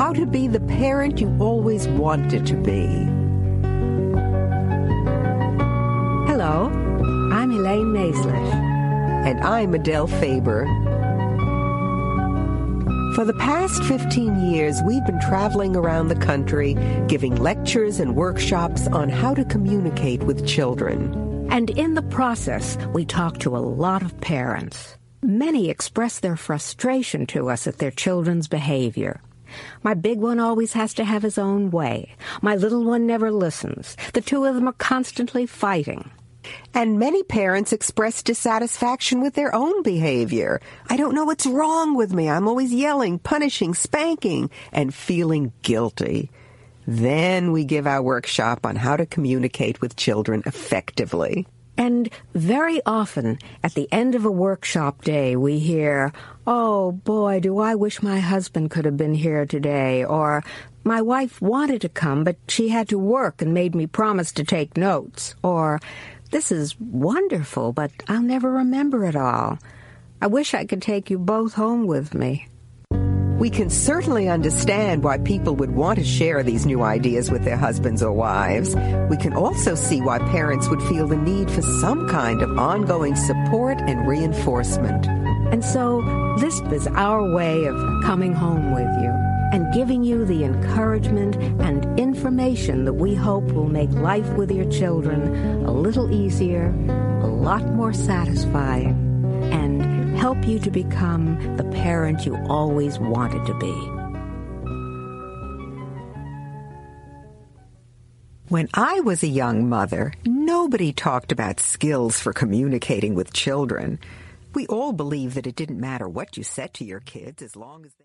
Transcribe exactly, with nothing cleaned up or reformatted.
How to be the parent you always wanted to be. Hello, I'm Elaine Maislish. And I'm Adele Faber. For the past fifteen years, we've been traveling around the country, giving lectures and workshops on how to communicate with children. And in the process, we talk to a lot of parents. Many express their frustration to us at their children's behavior. My big one always has to have his own way. My little one never listens. The two of them are constantly fighting. And many parents express dissatisfaction with their own behavior. I don't know what's wrong with me. I'm always yelling, punishing, spanking, and feeling guilty. Then we give our workshop on how to communicate with children effectively. And very often, at the end of a workshop day, we hear, "Oh, boy, do I wish my husband could have been here today," or, "My wife wanted to come, but she had to work and made me promise to take notes," or, "This is wonderful, but I'll never remember it all. I wish I could take you both home with me." We can certainly understand why people would want to share these new ideas with their husbands or wives. We can also see why parents would feel the need for some kind of ongoing support and reinforcement. And so this is our way of coming home with you and giving you the encouragement and information that we hope will make life with your children a little easier, a lot more satisfying, and help you to become the parent you always wanted to be. When I was a young mother, nobody talked about skills for communicating with children. We all believed that it didn't matter what you said to your kids as long as they